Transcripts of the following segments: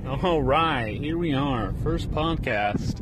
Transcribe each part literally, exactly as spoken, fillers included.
All right, here we are. First podcast.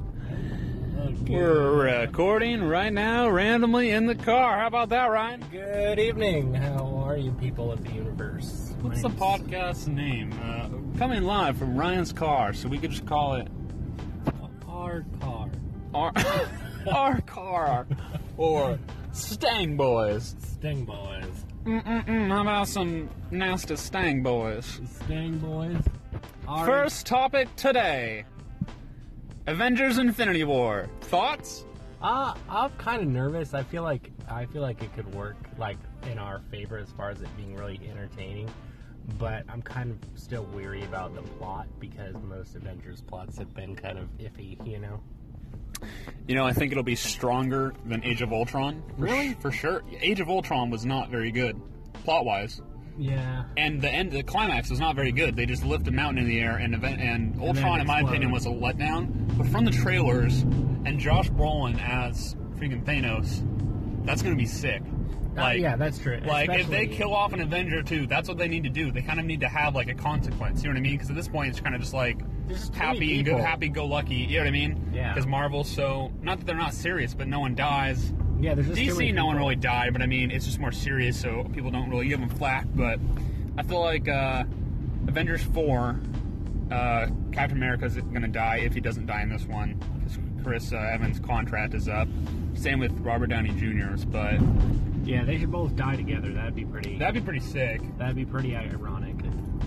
We're recording right now randomly in the car. How about that, Ryan? Good evening. How are you people of the universe? What's the podcast name? Uh, coming live from Ryan's car, so we could just call it Our car. Our, our Car or Stang Boys. Sting Boys. Mm-mm-mm. How about some nasty Stang Boys? Sting Boys. Our... First topic today. Avengers Infinity War. Thoughts? Uh, I'm kind of nervous. I feel like I feel like it could work like in our favor as far as it being really entertaining. But I'm kind of still weary about the plot because most Avengers plots have been kind of iffy, you know? You know, I think it'll be stronger than Age of Ultron. For Really? Sh- for sure. Age of Ultron was not very good, plot-wise. Yeah. And the end, the climax was not very good. They just lifted a mountain in the air, and event, and Ultron, in my exploded. opinion, was a letdown. But from the trailers, and Josh Brolin as freaking Thanos, that's going to be sick. Like, uh, yeah, that's true. Like, if they Especially- kill off an Avenger, too, that's what they need to do. They kind of need to have, like, a consequence, you know what I mean? Because at this point, it's kind of just, like, There's too many happy, go, people. happy-go-lucky, you know what I mean? Yeah. Because Marvel's so, not that they're not serious, but no one dies. Yeah, there's just too many D C, no one people. really died, but I mean, it's just more serious, so people don't really give them flack. But I feel like uh, Avengers four, uh, Captain America's gonna die if he doesn't die in this one, because Chris uh, Evans' contract is up. Same with Robert Downey Junior's, but Yeah, they should both die together. That'd be pretty. that'd be pretty sick. That'd be pretty ironic.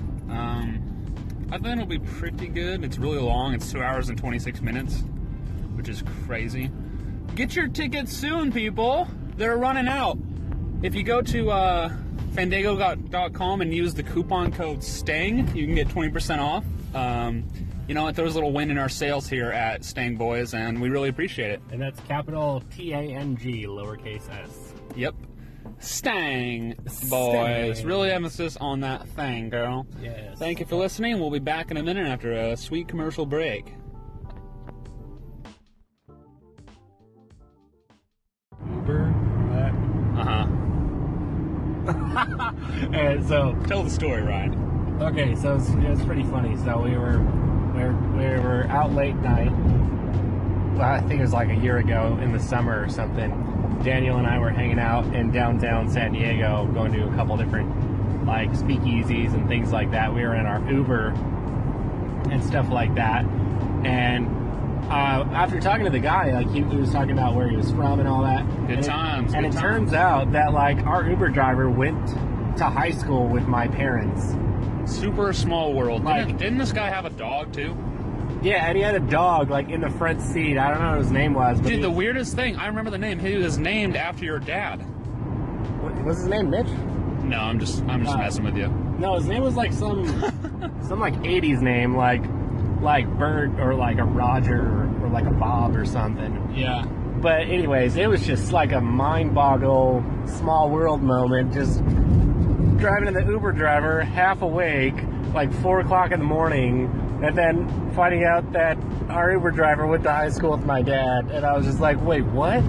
Um, I think it'll be pretty good. It's really long. It's two hours and twenty-six minutes, which is crazy. Get your tickets soon, people. They're running out. If you go to uh, Fandango dot com and use the coupon code STANG, you can get twenty percent off. Um, you know, it throws a little wind in our sails here at Stang Boys, and we really appreciate it. And that's capital T A N G, lowercase s. Yep. Stang Boys. Stang. Really emphasis on that thing, girl. Yes. Thank you for listening. We'll be back in a minute after a sweet commercial break. Uber. Uh-huh. And so, Tell the story, Ryan. okay, so it's, it was pretty funny. So we were, we were we were out late night. Well, I think it was like a year ago in the summer or something. Daniel and I were hanging out in downtown San Diego, going to a couple different like speakeasies and things like that. We were in our Uber and stuff like that. And uh, after talking to the guy, like he, he was talking about where he was from and all that. Good and times, It, and good it times. turns out that like our Uber driver went to high school with my parents. Super small world. Like- Didn't, didn't this guy have a dog, too? Yeah, and he had a dog like in the front seat. I don't know what his name was. But Dude, he, the weirdest thing, I remember the name. He was named after your dad. what, was his name Mitch? No, I'm just I'm just Uh, messing with you. No, his name was like some some like eighties name, like like Bert or like a Roger or, or like a Bob or something. Yeah. But anyways, it was just like a mind boggle small world moment. Just driving to the Uber driver, half awake, like four o'clock in the morning, and then finding out that our Uber driver went to high school with my dad, and I was just like, wait, what?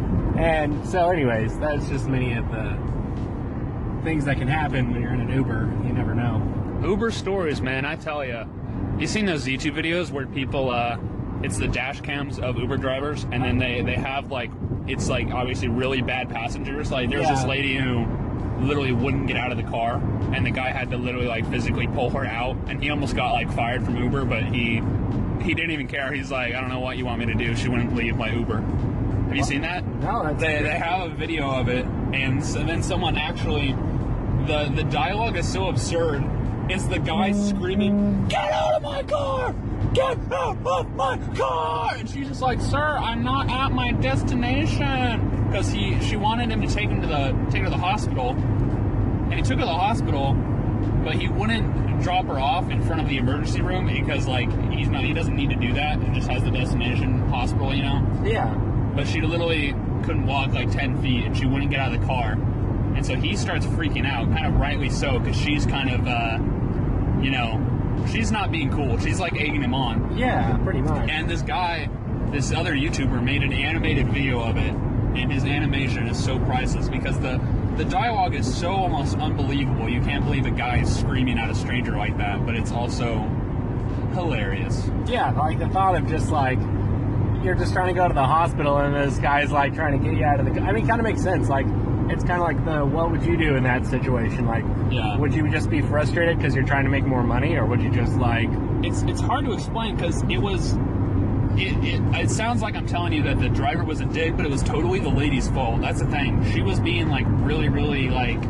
And so, anyways, that's just many of the things that can happen when you're in an Uber. You never know. Uber stories, man, I tell ya. You seen those YouTube videos where people, uh, it's the dash cams of Uber drivers, and then they, they have, like, it's, like, obviously really bad passengers. Like, there's Yeah. this lady who literally wouldn't get out of the car, and the guy had to literally, like, physically pull her out, and he almost got, like, fired from Uber, but he he didn't even care. He's like, I don't know what you want me to do. She wouldn't leave my Uber. Have you seen that? No, that's They, they have a video of it, and so then someone actually, the the dialogue is so absurd. It's the guy screaming, "Get out of my car! Get out of my car!" And she's just like, "Sir, I'm not at my destination," because he she wanted him to take him to the take her to the hospital, and he took her to the hospital, but he wouldn't drop her off in front of the emergency room because like he's not he doesn't need to do that. It just has the destination hospital, you know. yeah. But she literally couldn't walk like ten feet, and she wouldn't get out of the car. And so he starts freaking out, kind of rightly so, because she's kind of, uh, you know, she's not being cool. She's like egging him on. Yeah, pretty much. And this guy, this other YouTuber, made an animated video of it, and his animation is so priceless because the the dialogue is so almost unbelievable. You can't believe a guy is screaming at a stranger like that, but it's also hilarious. Yeah, like the thought of just like, you're just trying to go to the hospital and this guy's like trying to get you out of the... I mean, it kind of makes sense. Like, it's kind of like the, what would you do in that situation? Like, yeah. would you just be frustrated because you're trying to make more money, or would you just like... It's it's hard to explain because it was... It, it, it sounds like I'm telling you that the driver was a dick, but it was totally the lady's fault. That's the thing. She was being like really, really like...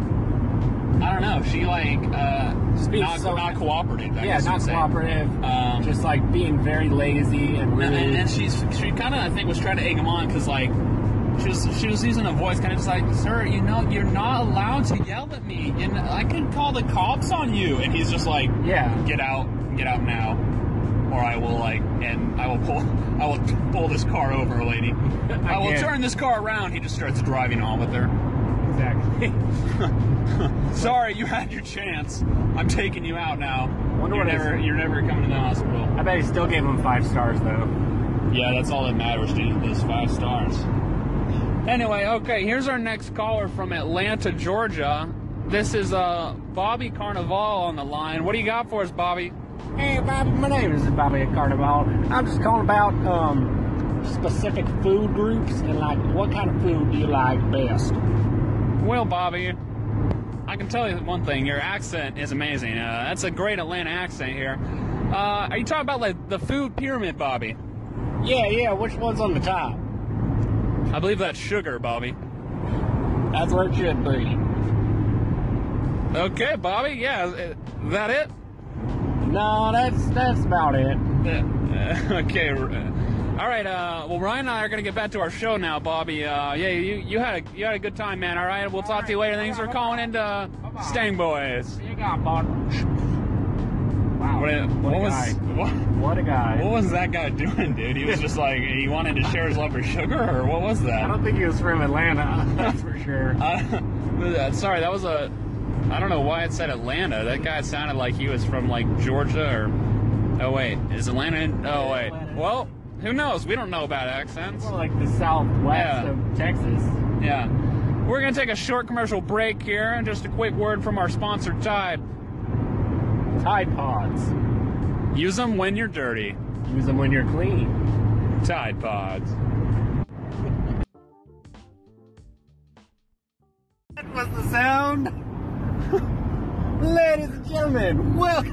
I don't know. She like... Uh, not, so, not cooperative. I yeah, guess not cooperative. Um, just like being very lazy and really... And, and she's she kind of, I think, was trying to egg him on because like... She was, she was using a voice kind of just like, sir, you know, you're not allowed to yell at me, and I can call the cops on you. And he's just like, yeah, get out, get out now, or I will like, and I will pull, I will pull this car over, lady. I, I will can't. turn this car around. He just starts driving on with her. Exactly. Sorry, you had your chance. I'm taking you out now. Wonder you're what never, is- you're never coming to the hospital. I bet he still gave him five stars though. Yeah, that's all that matters, dude. Those five stars. Anyway, okay, here's our next caller from Atlanta, Georgia. This is uh, Bobby Carnival on the line. What do you got for us, Bobby? Hey, Bobby, my name is Bobby Carnival. I'm just calling about um, specific food groups and like what kind of food do you like best? Well, Bobby, I can tell you one thing. Your accent is amazing. Uh, that's a great Atlanta accent here. Uh, are you talking about like the food pyramid, Bobby? Yeah, yeah. Which one's on the top? I believe that's sugar, Bobby. That's where it should be. Okay, Bobby. Yeah, is that it? No, that's that's about it. Uh, okay. All right. Uh, well, Ryan and I are gonna get back to our show now, Bobby. Uh, yeah, you you had a you had a good time, man. All right. We'll talk to you later. Thanks for calling into Stang Boys. You got bought. Wow. What, What, what a was guy. what? What a guy. What was that guy doing, dude? He was just like, he wanted to share his love for sugar, or what was that? I don't think he was from Atlanta, that's for sure. Uh, sorry, that was a... I don't know why it said Atlanta. That guy sounded like he was from, like, Georgia or... Oh, wait. Is Atlanta in... Oh, wait. Well, who knows? We don't know about accents. More like the southwest Yeah. of Texas. Yeah. We're going to take a short commercial break here, and just a quick word from our sponsor, Tide. Tide Pods. Use them when you're dirty. Use them when you're clean. Tide Pods. That was the sound. Ladies and gentlemen,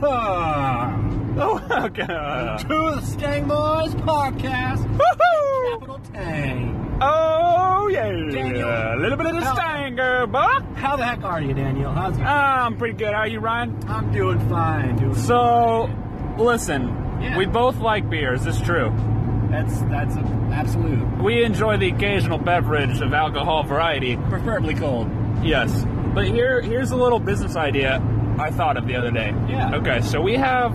welcome Oh, okay. to the Stang Boys podcast. Woohoo! Capital Tang. Oh, yeah. Daniel. A little bit of the How- stanger, buck. How the heck are you, Daniel? How's it? I'm pretty good. How are you, Ryan? I'm doing fine. Doing So, listen, Yeah. we both like beers. It's true. That's that's a, absolute. We enjoy the occasional beverage of alcohol variety. Preferably cold. Yes. But here, here's a little business idea I thought of the other day. Yeah. Okay, so we have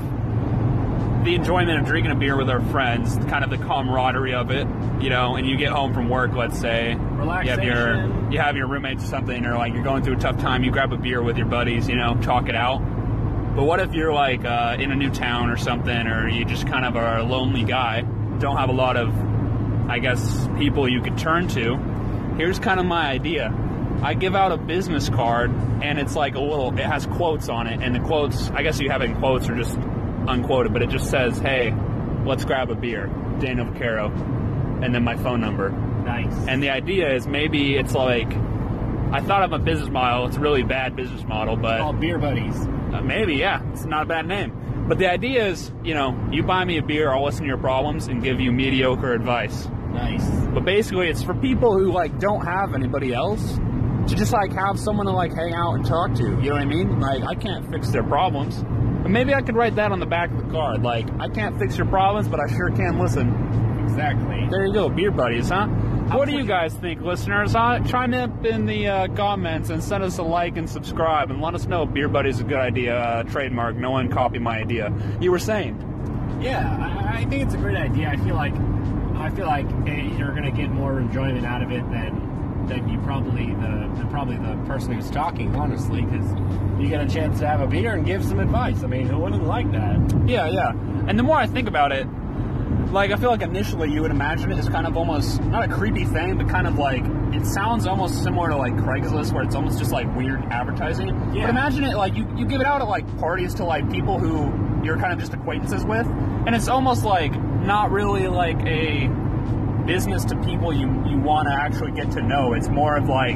the enjoyment of drinking a beer with our friends, kind of the camaraderie of it, you know, and you get home from work, let's say. You have your, Relaxation. you have your roommates or something, or like you're going through a tough time, you grab a beer with your buddies, you know, talk it out. But what if you're like uh, in a new town or something, or you just kind of are a lonely guy, don't have a lot of, I guess, people you could turn to? Here's kind of my idea. I give out a business card, and it's like a little, it has quotes on it, and the quotes, I guess you have it in quotes or just unquoted, but it just says, hey, let's grab a beer, Daniel Vaccaro, and then my phone number. Nice. And the idea is maybe it's like, I thought of a business model, it's a really bad business model, but All beer buddies. uh, maybe, yeah, it's not a bad name. But the idea is, you know, you buy me a beer, I'll listen to your problems and give you mediocre advice. Nice. But basically, it's for people who, like, don't have anybody else to just, like, have someone to, like, hang out and talk to. You know what I mean? Like, I can't fix their problems. But maybe I could write that on the back of the card. Like, I can't fix your problems, but I sure can listen. Exactly. There you go, beer buddies, huh? What do you guys think, listeners? Uh, chime up in the uh, comments and send us a like and subscribe and let us know if beer buddies is a good idea. Uh, trademark. No one copy my idea. You were saying? Yeah, I, I think it's a great idea. I feel like I feel like eh, you're going to get more enjoyment out of it than than you probably the, the probably the person who's talking, honestly, because you get a chance to have a beer and give some advice. I mean, who wouldn't like that? Yeah, yeah. And the more I think about it, like, I feel like initially you would imagine it as kind of almost, not a creepy thing, but kind of like, it sounds almost similar to like Craigslist, where it's almost just like weird advertising. Yeah. But imagine it like, you, you give it out at like parties to like people who you're kind of just acquaintances with, and it's almost like not really like a business to people you, you want to actually get to know. It's more of like,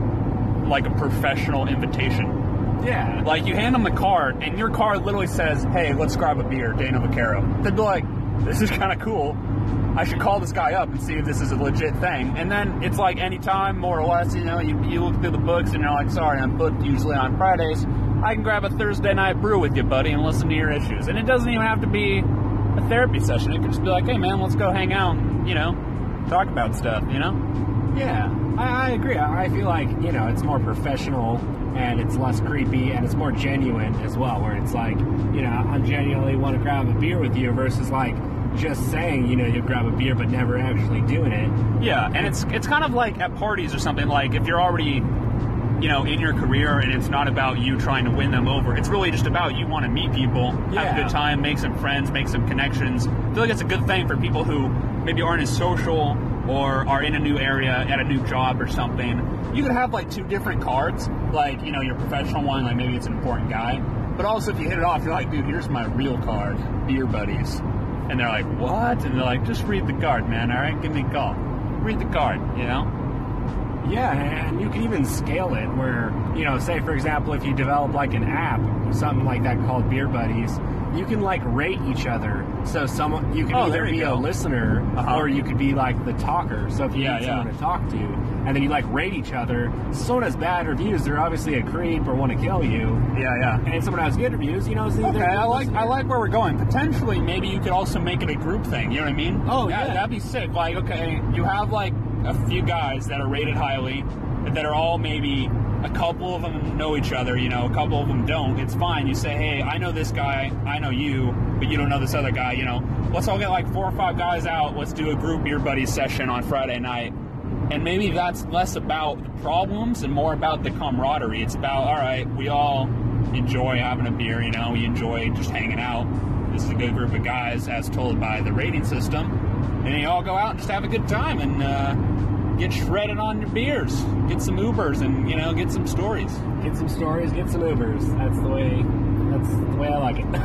like a professional invitation. Yeah. Like, you hand them the card, and your card literally says, hey, let's grab a beer, Dano Vaquero. They'd be like, this is kind of cool. I should call this guy up and see if this is a legit thing. And then it's like anytime, more or less, you know, you, you look through the books and you're like, sorry, I'm booked usually on Fridays. I can grab a Thursday night brew with you, buddy, and listen to your issues. And it doesn't even have to be a therapy session. It could just be like, hey, man, let's go hang out and, you know, talk about stuff, you know? Yeah, I, I agree. I, I feel like, you know, it's more professional and it's less creepy and it's more genuine as well, where it's like, you know, I genuinely want to grab a beer with you versus like just saying, you know, you grab a beer but never actually doing it. Yeah, and it's it's kind of like at parties or something, like if you're already, you know, in your career and it's not about you trying to win them over, it's really just about you want to meet people, Yeah. have a good time, make some friends, make some connections. I feel like it's a good thing for people who maybe aren't as social or are in a new area, at a new job or something. You could have like two different cards, like, you know, your professional one, like maybe it's an important guy, but also if you hit it off, you're like, dude, here's my real card, Beer Buddies. And they're like, what? And they're like, just read the card, man, all right? Give me a call. Read the card, you know? Yeah, and you can even scale it where, you know, say for example, if you develop like an app, something like that called Beer Buddies, you can like rate each other. So someone, you can Oh, either there you be go. a listener Uh-huh. or you could be like the talker. So if you Yeah, need yeah. someone to talk to, and then you like rate each other, so someone has bad reviews, they're obviously a creep or want to kill you. Yeah, yeah. And someone has good reviews, you know, it's either Okay, good I like listener. I like where we're going. Potentially, maybe you could also make it a group thing. You know what I mean? Oh, yeah, yeah. that'd be sick. Like, okay, you have like a few guys that are rated highly, that are all maybe a couple of them know each other. You know, a couple of them don't. It's fine. You say, hey, I know this guy, I know you, but you don't know this other guy. You know, let's all get like four or five guys out. Let's do a group Beer Buddies session on Friday night. And maybe that's less about the problems and more about the camaraderie. It's about, all right, we all enjoy having a beer, you know, we enjoy just hanging out. This is a good group of guys, as told by the rating system. And then you all go out and just have a good time and uh, get shredded on your beers. Get some Ubers and, you know, get some stories. Get some stories, get some Ubers. That's the way. That's the way I like it.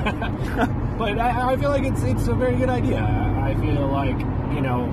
But I, I feel like it's it's a very good idea. I feel like, you know,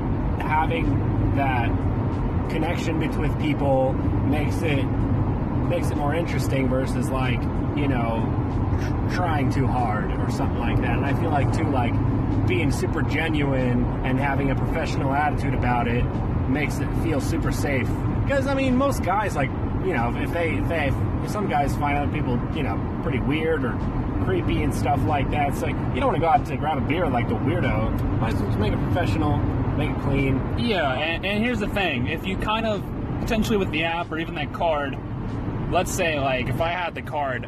having that connection between people makes it makes it more interesting versus like, you know, tr- trying too hard or something like that. And I feel like too, like being super genuine and having a professional attitude about it makes it feel super safe. Because I mean, most guys, like, you know, if they if they if some guys find other people, you know, pretty weird or creepy and stuff like that, it's like you don't want to go out to grab a beer like the weirdo. Might as well just make it professional, make it clean. Yeah, and, and here's the thing. If you kind of, potentially with the app or even that card, let's say, like, if I had the card,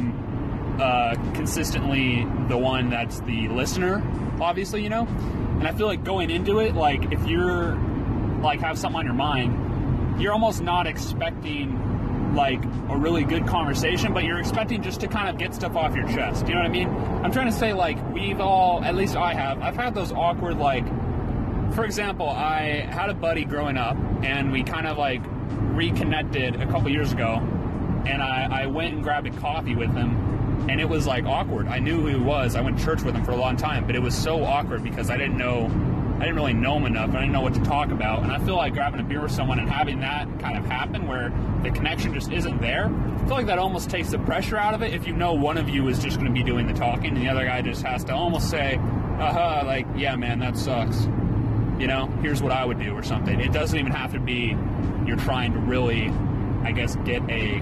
I'm uh, consistently the one that's the listener, obviously, you know? And I feel like going into it, like, if you're, like, have something on your mind, you're almost not expecting, like, a really good conversation, but you're expecting just to kind of get stuff off your chest. You know what I mean? I'm trying to say, like, we've all, at least I have, I've had those awkward, like, for example, I had a buddy growing up, and we kind of, like, reconnected a couple years ago, and I, I went and grabbed a coffee with him, and it was, like, awkward. I knew who he was. I went to church with him for a long time, but it was so awkward because I didn't know, I didn't really know him enough. I didn't know what to talk about, and I feel like grabbing a beer with someone and having that kind of happen where the connection just isn't there, I feel like that almost takes the pressure out of it if you know one of you is just going to be doing the talking, and the other guy just has to almost say, uh-huh, like, yeah, man, that sucks. You know, here's what I would do or something. It doesn't even have to be you're trying to really, I guess, get a,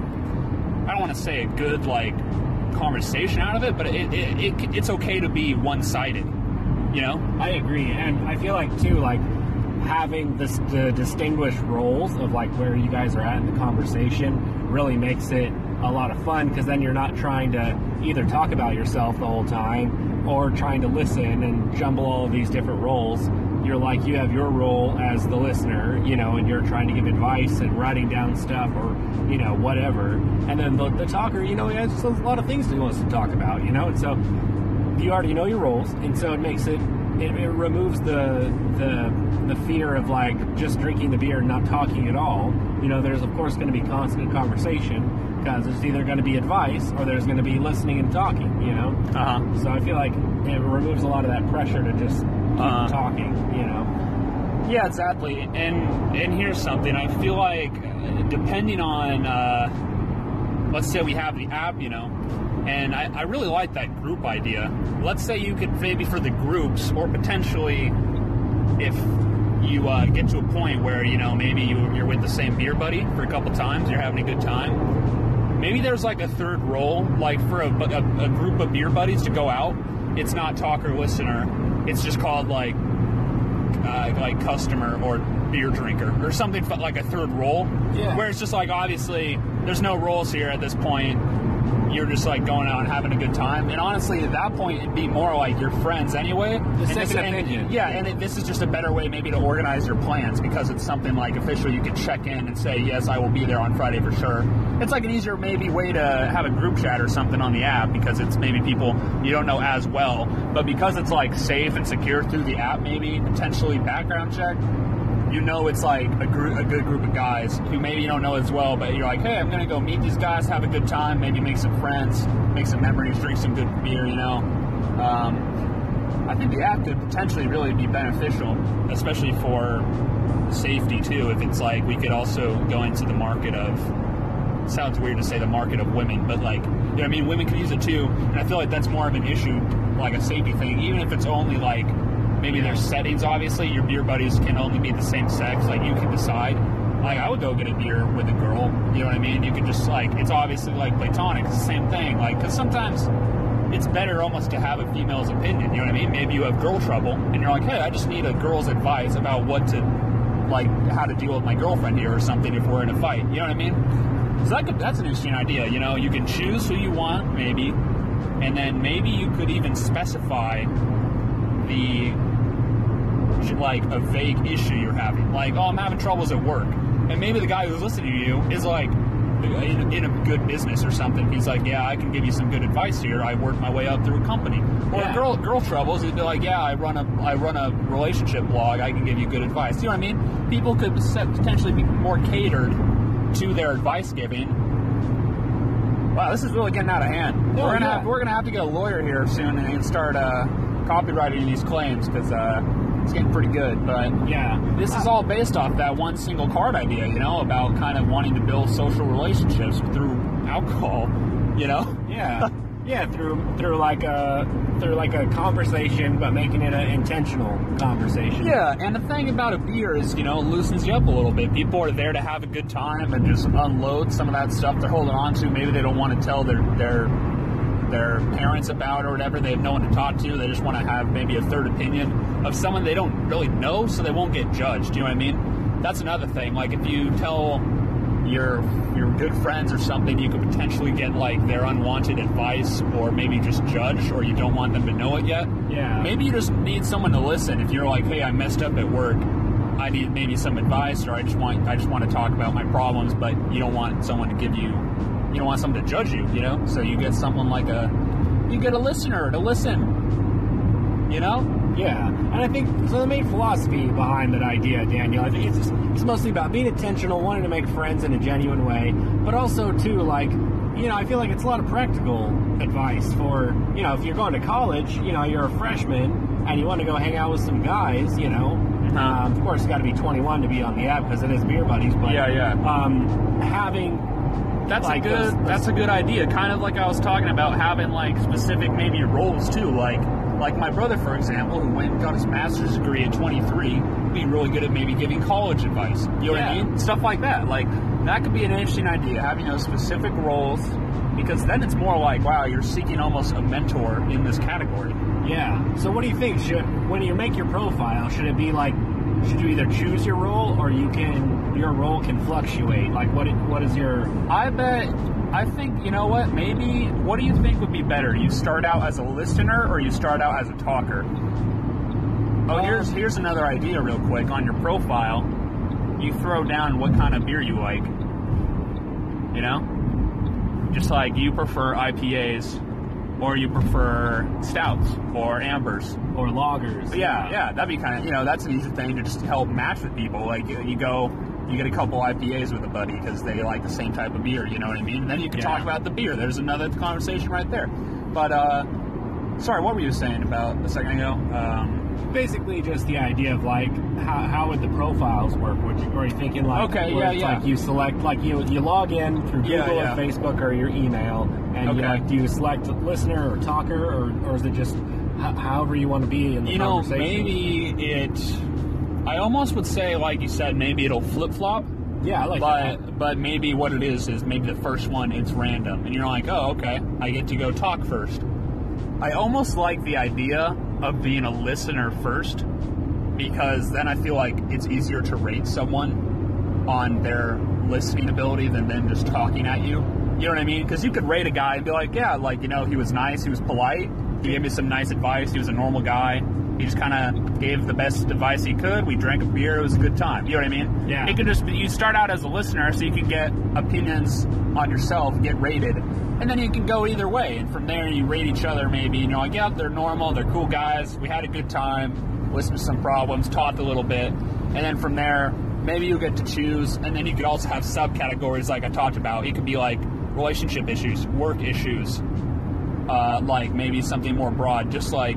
I don't want to say a good, like, conversation out of it, but it, it, it it's okay to be one-sided, you know? I agree, and I feel like, too, like, having this, the distinguished roles of, like, where you guys are at in the conversation really makes it a lot of fun, because then you're not trying to either talk about yourself the whole time or trying to listen and jumble all of these different roles. You're like, you have your role as the listener, you know, and you're trying to give advice and writing down stuff or, you know, whatever. And then the, the talker, you know, he has a lot of things he wants to talk about, you know, and so you already know your roles, and so it makes it it, it removes the the the fear of like just drinking the beer and not talking at all. You know, there's of course going to be constant conversation because there's either going to be advice or there's going to be listening and talking. You know, Uh-huh. so I feel like it removes a lot of that pressure to just keep Uh-huh. talking. You know, Yeah, exactly. And and here's something. I feel like uh, depending on, uh, let's say we have the app, you know, and I, I really like that group idea. Let's say you could maybe for the groups, or potentially if you uh, get to a point where, you know, maybe you, you're with the same beer buddy for a couple times, you're having a good time. Maybe there's like a third role, like for a, a, a group of beer buddies to go out. It's not talker listener. It's just called like uh, like customer or beer drinker or something like a third role. Yeah. Where it's just like obviously there's no roles here at this point. You're just like going out and having a good time. And honestly, at that point, it'd be more like your friends anyway. The And second this- and- opinion. Yeah, and it, this is just a better way maybe to organize your plans because it's something like official. You can check in and say, yes, I will be there on Friday for sure. It's like an easier maybe way to have a group chat or something on the app because it's maybe people you don't know as well. But because it's like safe and secure through the app, maybe potentially background check, you know it's like a group, a good group of guys who maybe you don't know as well, but you're like, hey, I'm going to go meet these guys, have a good time, maybe make some friends, make some memories, drink some good beer, you know. Um, I think the app could potentially really be beneficial, especially for safety, too, if it's like we could also go into the market of, sounds weird to say the market of women, but like, you know what I mean, women can use it, too, and I feel like that's more of an issue, like a safety thing, even if it's only like, maybe there's settings, obviously. Your beer buddies can only be the same sex. Like, you can decide. Like, I would go get a beer with a girl. You know what I mean? You could just, like, it's obviously, like, platonic. It's the same thing. Like, because sometimes it's better almost to have a female's opinion. You know what I mean? Maybe you have girl trouble, and you're like, hey, I just need a girl's advice about what to, like, how to deal with my girlfriend here or something if we're in a fight. You know what I mean? So that could, that's an interesting idea. You know, you can choose who you want, maybe, and then maybe you could even specify the like a vague issue you're having, like, oh, I'm having troubles at work, and maybe the guy who's listening to you is like in, in a good business or something. He's like, yeah, I can give you some good advice here. I work my way up through a company. Or Yeah. girl girl troubles, he'd be like, yeah, I run a I run a relationship blog. I can give you good advice. You know what I mean? People could set, potentially be more catered to their advice giving. Wow, this is really getting out of hand. Oh, we're gonna yeah. have, we're gonna have to get a lawyer here soon and start uh, copywriting these claims because uh, it's getting pretty good. But yeah. this is all based off that one single card idea, you know, about kind of wanting to build social relationships through alcohol, you know? Yeah, yeah, through through like a through like a conversation, but making it an intentional conversation. Yeah, and the thing about a beer is, you know, it loosens you up a little bit. People are there to have a good time and just unload some of that stuff they're holding on to. Maybe they don't want to tell their their their parents about or whatever. They have no one to talk to. They just want to have maybe a third opinion of someone they don't really know, so they won't get judged. You know what I mean? That's another thing. Like, if you tell your your good friends or something, you could potentially get like their unwanted advice, or maybe just judged, or you don't want them to know it yet. Yeah. Maybe you just need someone to listen. If you're like, hey, I messed up at work, I need maybe some advice, or I just want I just want to talk about my problems, but you don't want someone to give you, you don't want someone to judge you, you know? So you get someone like a, you get a listener to listen, you know? Yeah, and I think so. The main philosophy behind that idea, Daniel, I think it's just, it's mostly about being intentional, wanting to make friends in a genuine way, but also too, like, you know, I feel like it's a lot of practical advice for, you know, if you're going to college, you know, you're a freshman and you want to go hang out with some guys, you know, um, of course, you got to be twenty-one to be on the app because it is beer buddies, but Yeah, yeah. um, having That's like a good. those- that's a good idea. Kind of like I was talking about, having like specific maybe roles too. Like like my brother, for example, who went and got his master's degree at twenty-three, would be really good at maybe giving college advice. You know what I Yeah. mean? Stuff like that. Like that could be an interesting idea. Having those specific roles, because then it's more like, wow, you're seeking almost a mentor in this category. Yeah. So what do you think? Should when you make your profile, should it be like, should you either choose your role or you can your role can fluctuate? Like what what is your I bet, I think, you know what, maybe, what do you think would be better? You start out as a listener or you start out as a talker? Oh, Um, here's here's another idea real quick. On your profile, you throw down what kind of beer you like. You know? Just like you prefer I P As or you prefer stouts or ambers. Or lagers. Yeah, yeah, that'd be kind of, you know, that's an easy thing to just help match with people. Like, you, you go, you get a couple I P As with a buddy because they like the same type of beer, you know what I mean? And then you can Yeah. talk about the beer. There's another conversation right there. But, uh, sorry, what were you saying about a second ago? Um, Basically, just the idea of like how, how would the profiles work? Would you, are you thinking like Okay, where yeah, it's yeah. like you select like you you log in through Google Yeah, yeah. or Facebook or your email, and you Okay. like do you select listener or talker, or, or is it just h- however you want to be in the you know, conversation? maybe it, I almost would say, like you said, maybe it'll flip-flop. Yeah, I like But that. but maybe what it is is maybe the first one it's random and you're like, oh, okay, I get to go talk first. I almost like the idea of being a listener first, because then I feel like it's easier to rate someone on their listening ability than them just talking at you. You know what I mean? Because you could rate a guy and be like, yeah, like, you know, he was nice, he was polite, he gave me some nice advice, he was a normal guy, he just kind of gave the best advice he could, we drank a beer, it was a good time. You know what I mean? Yeah. It could just be, you start out as a listener so you can get opinions on yourself, get rated, and then you can go either way. And from there, you rate each other maybe, and you're like, yeah, they're normal, they're cool guys, we had a good time, listened to some problems, talked a little bit, and then from there, maybe you get to choose, and then you could also have subcategories like I talked about. It could be like relationship issues, work issues, uh, like maybe something more broad, just like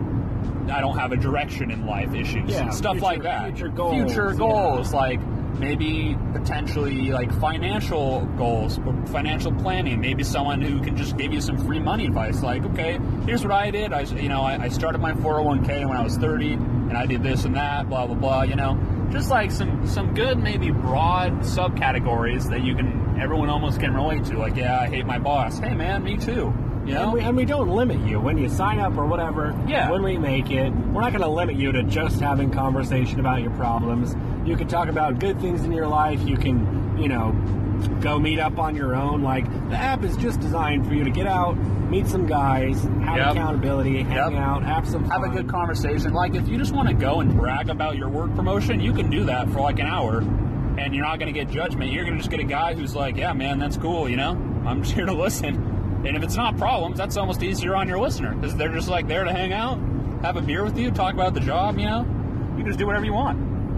I don't have a direction in life issues, Yeah, stuff future- like that. future goals, Future yeah. goals, like maybe potentially like financial goals, or financial planning. Maybe someone who can just give you some free money advice. Like, okay, here's what I did. I, you know, I, I started my four oh one k when I was thirty, and I did this and that, blah blah blah. You know, just like some some good, maybe broad subcategories that you can, everyone almost can relate to. Like, yeah, I hate my boss. Hey, man, me too. You know? And we, and we don't limit you when you sign up or whatever. Yeah. When we make it, we're not going to limit you to just having conversation about your problems. You can talk about good things in your life. You can, you know, go meet up on your own. Like, the app is just designed for you to get out, meet some guys, have Yep. accountability, hang Yep. out, have some Have fun. a good conversation. Like, if you just want to go and brag about your work promotion, you can do that for like an hour, and you're not going to get judgment. You're going to just get a guy who's like, yeah, man, that's cool, you know? I'm just here to listen. And if it's not problems, that's almost easier on your listener, because they're just like there to hang out, have a beer with you, talk about the job, you know? You can just do whatever you want.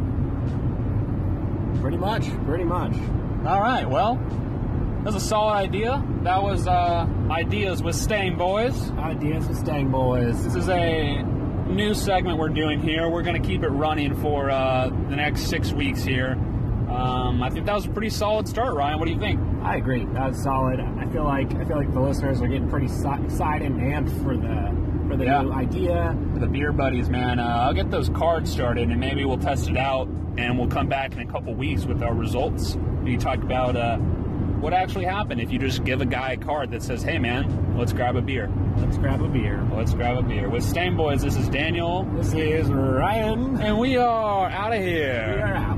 Pretty much, pretty much. All right, well, that was a solid idea. That was uh, Ideas with Stang Boys. Ideas with Stang Boys. This is a new segment we're doing here. We're going to keep it running for uh, the next six weeks here. Um, I think that was a pretty solid start, Ryan. What do you think? I agree. That's solid. I feel like I feel like the listeners are getting pretty si- excited and amped for the for the Yeah. new idea. For the beer buddies, man, uh, I'll get those cards started, and maybe we'll test it out, and we'll come back in a couple weeks with our results. We talk about uh, what actually happened if you just give a guy a card that says, hey, man, let's grab a beer. Let's grab a beer. Let's grab a beer. With Stang Boys, this is Daniel, This is Ryan. and we are out of here. We are out.